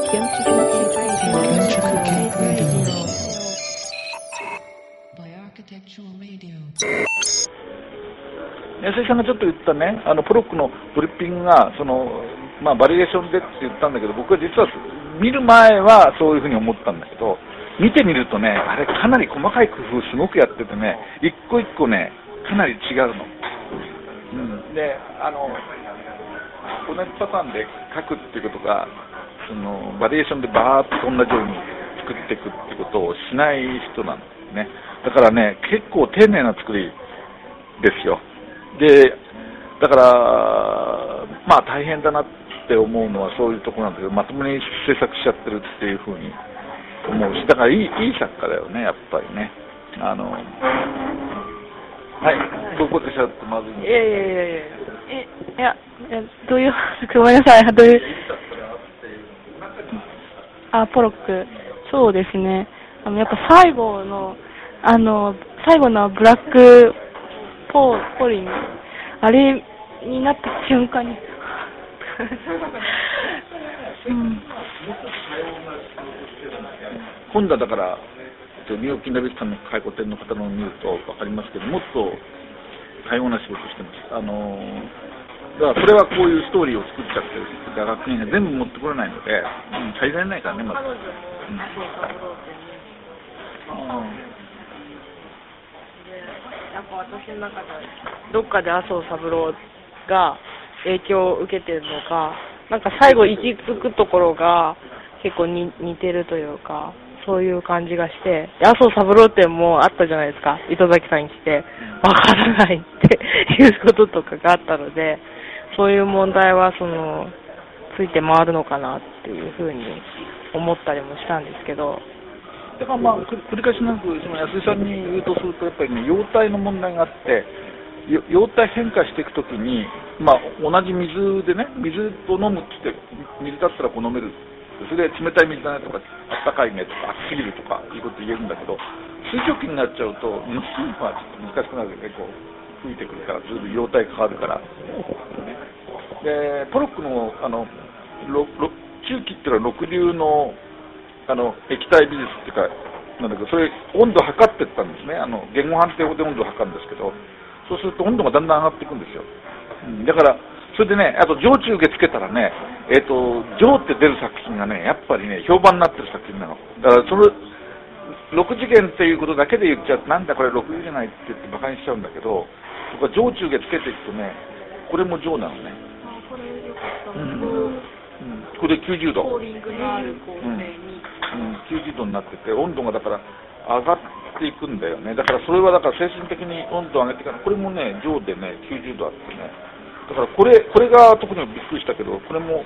安井さんがちょっと言ったね、ポロックのブリッピングがバリエーションでって言ったんだけど、僕は実は見る前はそういうふうに思ったんだけど、見てみるとね、あれかなり細かい工夫すごくやっててね、一個一個ね、かなり違うの。で、同じパターンで書くっていうことが、バリエーションでバーッと同じように作っていくっていうことをしない人なんですね。だからね、結構丁寧な作りですよ。で、だから、大変だなって思うのはそういうところなんだけど、まともに制作しちゃってるっていうふうに思うし、だからいい作家だよね、やっぱりね。はい、どこでしゃってまずいんですか？ いや、どういう、ごめんなさい、どういう、ポロック、そうですね、やっぱ最後のブラックポリン、あれになった瞬間に、 今度はだから、ニューヨーク・インダビスさんの回顧展の方のを見ると分かりますけど、もっと多様な仕事してます。だからこれはこういうストーリーを作っちゃってる学芸が全部持ってこれないので、足りられないからね、まず。 やっぱ私の中でどっかで麻生三郎が影響を受けてるのか、なんか最後行き着くところが結構似てるというか、そういう感じがして、麻生三郎ってもうあったじゃないですか、糸崎さんに来てわからないっていうこととかがあったので、そういう問題はついて回るのかなっていうふうに思ったりもしたんですけど。 だから繰り返しなく安井さんに言うとすると、やっぱりね、容体の問題があって、容体変化していくときに、同じ水でね、水を飲むって言って、水だったらこう飲める。それで冷たい水だねとか、あったかいねとか、暑すぎるとかいうこと言えるんだけど、水蒸気になっちゃうと、飲むのはちょっと難しくなるけどね、こう吹いてくるから、ずっと容体変わるから。で、ポロックの中期っていうのは六流の液体美術っていうかなんだけど、それ温度を測っていったんですね。言語判定法で温度を測るんですけど、そうすると温度がだんだん上がっていくんですよ。だからそれでね、あと上中下つけたらね、上って出る作品がね、やっぱりね評判になってる作品なの。だからそれ6次元っていうことだけで言っちゃうと、なんだこれ6次じゃないって言って馬鹿にしちゃうんだけど、そこは上中下つけていくとね、これも上なのね。これ90度。90度になってて、温度がだから上がっていくんだよね。だからそれはだから精神的に温度を上げてから、これもね上でね90度あってね。だからこれが特にびっくりしたけど、これは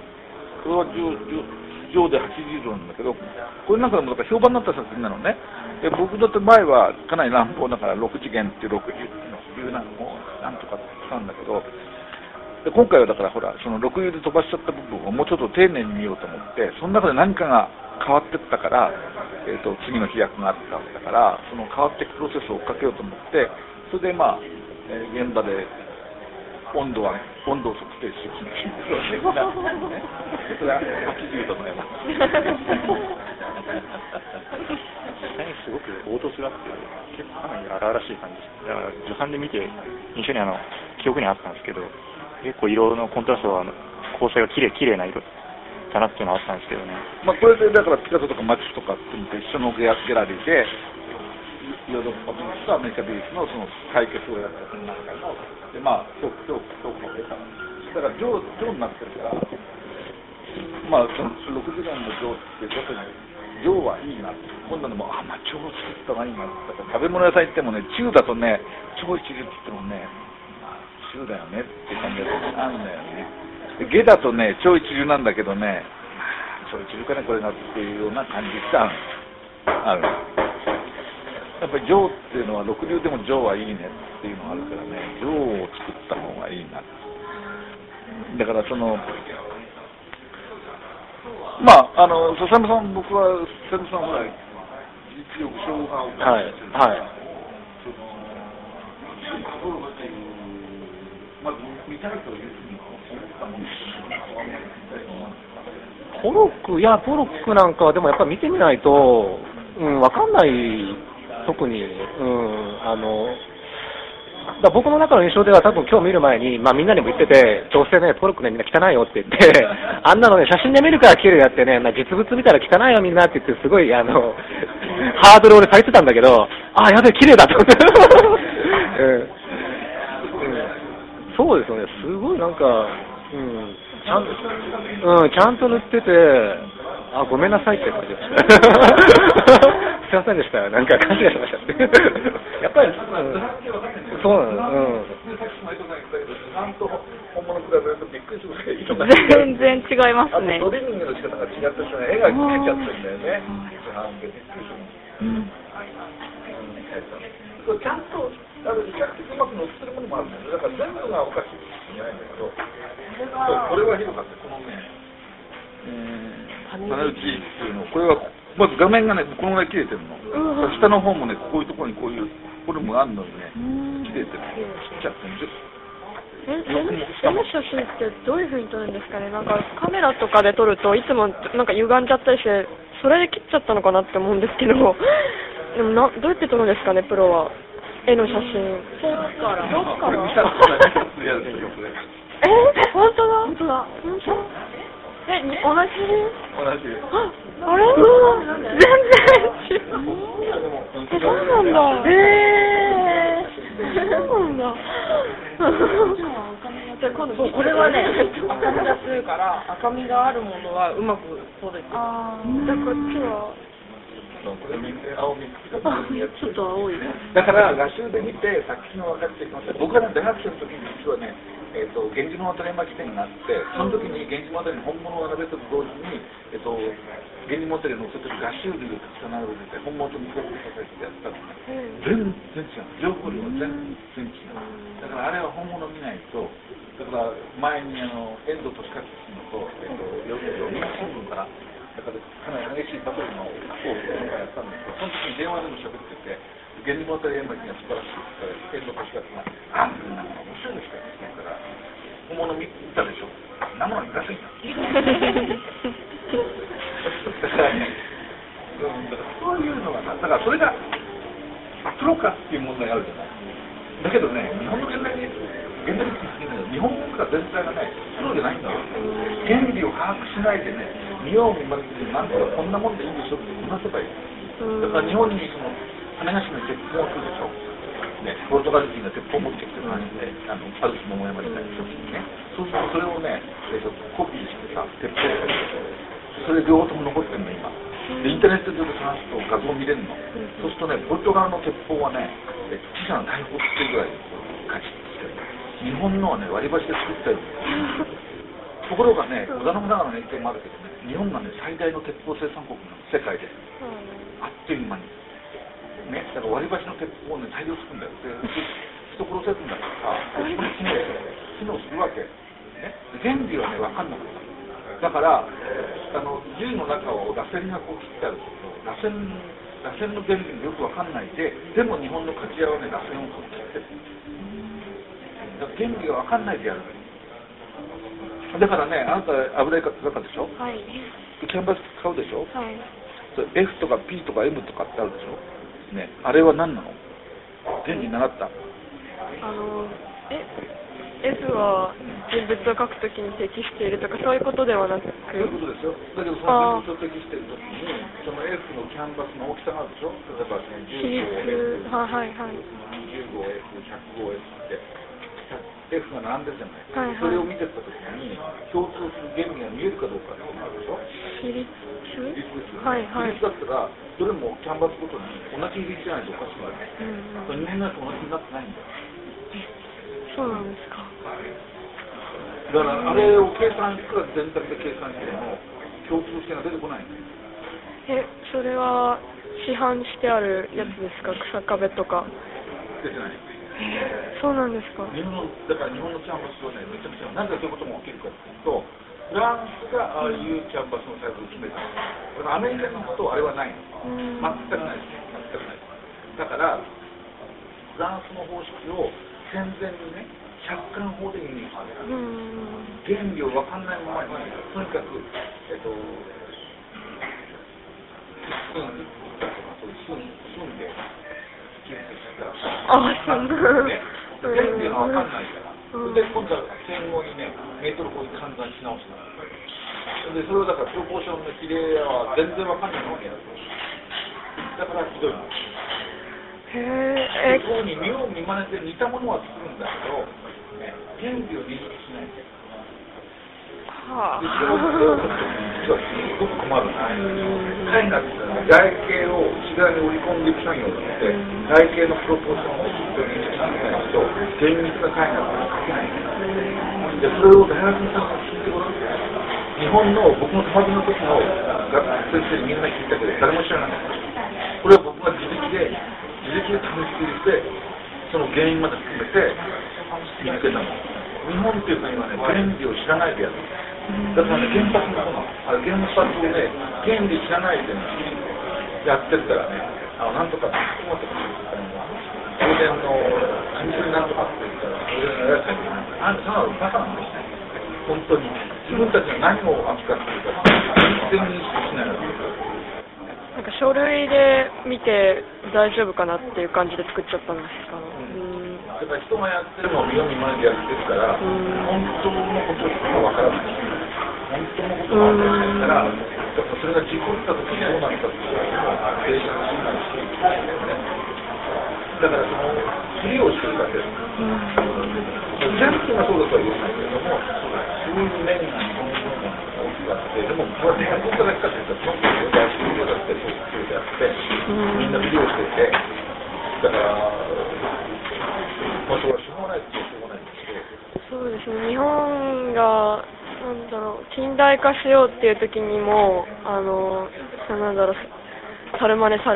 上で80度なんだけど、これなんかでもだから評判になった作品なのね。で僕だって前はかなり乱暴だから6次元って60の流なのをなんとか使うんだけど。で今回はだからほらその6流で飛ばしちゃった部分をもうちょっと丁寧に見ようと思って、その中で何かが変わっていったから、次の飛躍があったわけだから、その変わっていくプロセスを追っかけようと思って、それで現場で温度を測定していくんですよね。それは80度の山。 すごく凹凸があって結構かなり荒々しい感じです。だから助産で見て印象に記憶にあったんですけど、結構色のコントラストは構成が綺麗な色だなっていうのはあったんですけどね。 これでだからピカソとかマチスとかって一緒のギャラリーでヨーロッパ美術とアメリカ美術のその対決をやったその中ので評価を得た。だから上になってるから、その6時間の上って特に上はいいな。今度でも上を作った方がいいな。だから食べ物屋さん行ってもね、中だとね超一流って言ってもね。中だよねって感じがあるんだよね。下だとね超一流なんだけどね、超一流かねこれがっていうような感じがある。やっぱり上っていうのは6流でも上はいいねっていうのがあるからね、上を作った方がいいな。だからその笹山さん、僕は笹山さんほら実力賞が見たいというふうに思ったもんです。 ポロックなんかはでもやっぱり見てみないと、わかんない、特に、だ僕の中の印象では多分今日見る前に、みんなにも言ってて、どうせね、ポロックね、みんな汚いよって言って、あんなのね、写真で見るから綺麗だってね、実物見たら汚いよみんなって言って、すごい、ハードルを下げてたんだけど、やべえ、綺麗だと思って。そうですよね、すごいなんか、ちゃんと塗ってて、ごめんなさいって感じでした。すいませんでした。なんか勘違いしました。やっぱり、そうなの。 全然違いますね。 トリミングの仕方が違ってしまう。絵が切れちゃってるんだよね。ちゃんと比較的うまく乗ってるものもあるんだよね。だから全部がおかしいんじゃないんだけど、これはひどかった。このね、鼻打ちっていうの、これはまず画面がね、このぐらい切れてるの。下の方もね、こういうところにこういうフォルムがあるのにね、切れてる。切っちゃってるんですよ。 絵の写真ってどういう風に撮るんですかね。なんかカメラとかで撮るといつもなんか歪んじゃったりして、それで切っちゃったのかなって思うんですけど、でもどうやって撮るんですかね、プロは。絵の写真。遠くから。 本当だ。 本当だ。同じ？あれ？全然違う。そうなんだ。そうなんだ。今度これはね、赤みが強いから赤みがあるものはうまく撮れてる。じゃあこっちは。 これ青みちょっと青い。 だから画集で見て作品を分かってきました。僕は大学生の時に実はね、源氏物語絵巻展があって、その時に源氏物語の本物を並べてと同時に、源氏物語を載せてる画集類をたくさん並べてて、本物と見比べさせてやったのね。全然違う。情報量は全然違う。だからあれは本物見ないと、だから前に遠藤利勝氏のと、読売新聞から、だからかなり激しいバトルのをやったんですけど、その時に電話でも喋ってて、源氏物語絵巻が素晴らしいって言ったら、遠藤利勝が、そんなの面白いですからって言ったら、本物見たでしょ、生の見らせんだ。だからね、そういうのがだからそれがプロかっていう問題があるじゃない。だけどね、日本の現代日本文化全体がね、プロじゃないんだよ。原理を把握しないでね、見よう見まねで、なんとかこんなもんでいいでしょってこなせばいい。だから日本にその種子島に鉄砲を来るでしょ。ね、ポルトガル人が鉄砲を持ってきてる感じで、ある種桃山時代の時にね、そうするとそれをね、コピーしてさ、鉄砲をそれ両方とも残ってるの今。でインターネット上で探すと画像見れるの。そうするとね、ポルトガルの鉄砲はね、小さな大砲っていうぐらい価値してる。日本のはね、割り箸で作ったよ。ところがね、織田信長の影響もあるけどね、日本がね、最大の鉄砲生産国なの、世界で。あっという間に。ね、だから割り箸の鉄砲をね、大量作るんだよ。で、人殺せるんだからさ、そこに機能するわけ。ね、原理はね、分かんなかった。だから、銃の中を螺旋がこう切ってあるけど、螺旋の原理がよく分かんないで、でも日本の鍛冶屋はね、螺旋をこう切ってる。だから原理が分かんないでやる。だからね、あなた油絵画家でしょ。 はい。 キャンバス買うでしょ。 はい。 それ F とか P とか M とかってあるでしょ。ね、あれは何なの？原理習った？ F は人物を描くときに適しているとかそういうことではなく。 そういうことですよ。だけどその人物を適しているときに、その F のキャンバスの大きさがあるでしょ。例えば15F、 はいはい。 15F、105F って。F が並んでるじゃない、はいはい、それを見てったときに共通する原理が見えるかどうかってことがあるでしょ。 比率？ 比率ですよね。 はいはい。 比率だったらどれもキャンバスごとに同じ比率じゃないとおかしくない。人間のやつ同じになってないんだよ。 そうなんですか。 だからあれを計算いくら全体で計算しても共通性が出てこないんだよ。 それは市販してあるやつですか？草壁とか。 出てない。 そうなんですか。 だから日本のキャンバスはね、めちゃくちゃなんでそういうことも起きるかというと、フランスがああいうキャンバスのサイズを決めたの。アメリカのことはあれはないの。全くないです。全くないです。だからフランスの方式を戦前にね、 客観法で見るんですよ。 うん原理を分かんないままに、とにかく、住んで、 あ、そうね。原理が分かんないから。で、今度は戦後にね、メートル法に換算し直した。で、それをだから、プロポーションの比例は全然分かんないわけだと。だからひどいの。 へえ。 こうに見よう見まねで似たものは作るんだけど、原理を認識しない。 はあ。 それをすごく困る。絵画っていうのは外形を内側に織り込んでいく作業なので、外形のプロポーションをしっかり認識しないと、厳密な絵画って描けない。で、それを大学の先生に聞いてごらん。日本の僕の友達の時の先生にみんな聞いたけど、誰も知らなかった。これは僕が自力で試して、その原因まで含めて見つけたの。日本っていう国はね、原理を知らないでやる。だからね、原発の原発をね、原理知らないでね、やってるからね、なんとかって言って当然のカミソリなんとかって言ったら、当然のやつにあんたはバカなんですね。本当に自分たちが何を扱っているか全然認識しないので。 なんか書類で見て大丈夫かなっていう感じで作っちゃったんですか。 だから人がやってるのを見よう見まねでやってるから、本当のことしかわからない。本当のことがわからないから、それが事故った時にどうなったっていうのは定着しないし、だからそのふりをしてるだけです。全部がそうだとは言えないけれども、そういう面が日本の大きくあって、でもこれは本当だけかというと、その時は大学だってそうであって、みんなふりをしてて、だから、まあ、それはしょうがないってしょうがないんですけど。 そうですね、日本がなんだろう、近代化しようっていう時にもなんだろう、サルマネって、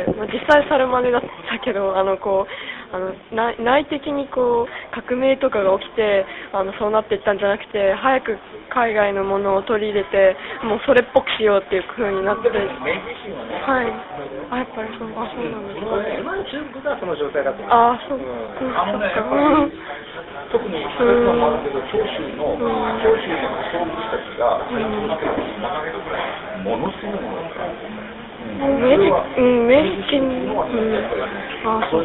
まあ、実際サルマネだったけど、内的にこう革命とかが起きてそうなっていったんじゃなくて、早く海外のものを取り入れて、もうそれっぽくしようっていう風になって、はい、やっぱりそうなんですかね。 今の中国がその状態だと思います。そう、 特にそれもあるけど、長州の総務士たちがものすごいものだから。 明治期に、そうか。そう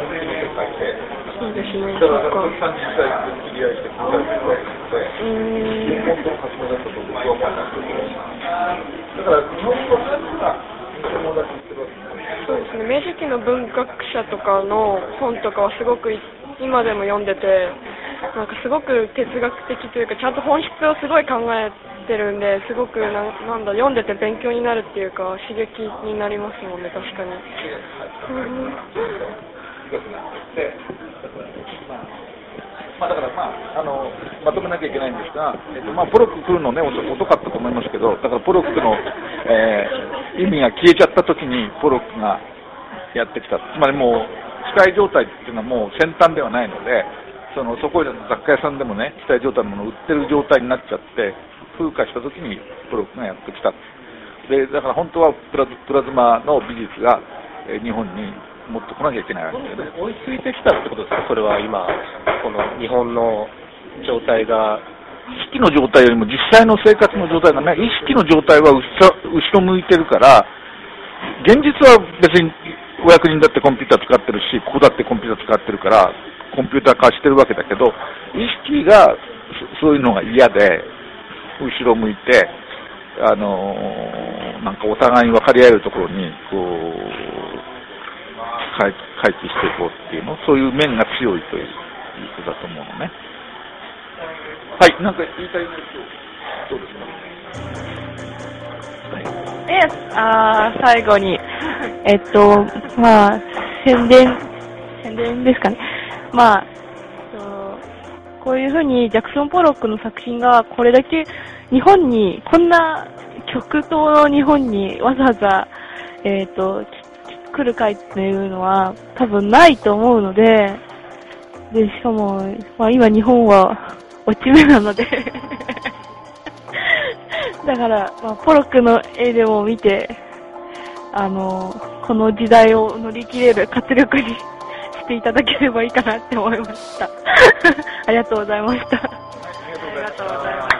ですね。 だから国産実際に知り合いして国産実際に本当の革命だったと僕は思いますけど、だから日本の何が偽物だって言ってるわけです。 そうですね。明治期の文学者とかの本とかはすごく今でも読んでて、なんかすごく哲学的というか、ちゃんと本質をすごい考えてるんで、すごくなんだ読んでて勉強になるっていうか、刺激になりますもんね、確かに。 だからまとめなきゃいけないんですが、ポロック来るのね、遅かったと思いますけど、だからポロックの、意味が消えちゃった時にポロックがやってきた。つまりもう機械状態っていうのはもう先端ではないので、そこで雑貨屋さんでもね、機械状態のものを売ってる状態になっちゃって、風化した時にポロックがやってきた。で、だから本当はプラズマの美術が日本に持ってこなきゃいけないわけですね。 追いついてきたってことですか、それは今、この日本の状態が。 意識の状態よりも実際の生活の状態がね、意識の状態は後ろ向いてるから、現実は別にお役人だってコンピューター使ってるし、ここだってコンピューター使ってるから、コンピューター化してるわけだけど、意識がそういうのが嫌で、後ろ向いて、なんかお互いに分かり合えるところに、こう、回帰していこうっていうの、そういう面が強いということだと思うのね。はい、なんか言いたいことどうですか。 で、最後に、宣伝ですかね。こういうふうにジャクソン・ポロックの作品がこれだけ日本に、こんな極東の日本にわざわざ、来る会っていうのは多分ないと思うので、しかも、今日本は落ち目なのでだから、ポロックの絵でも見て、この時代を乗り切れる活力にししていただければいいかなって思いました。ありがとうございました。 ありがとうございました。 ありがとうございます。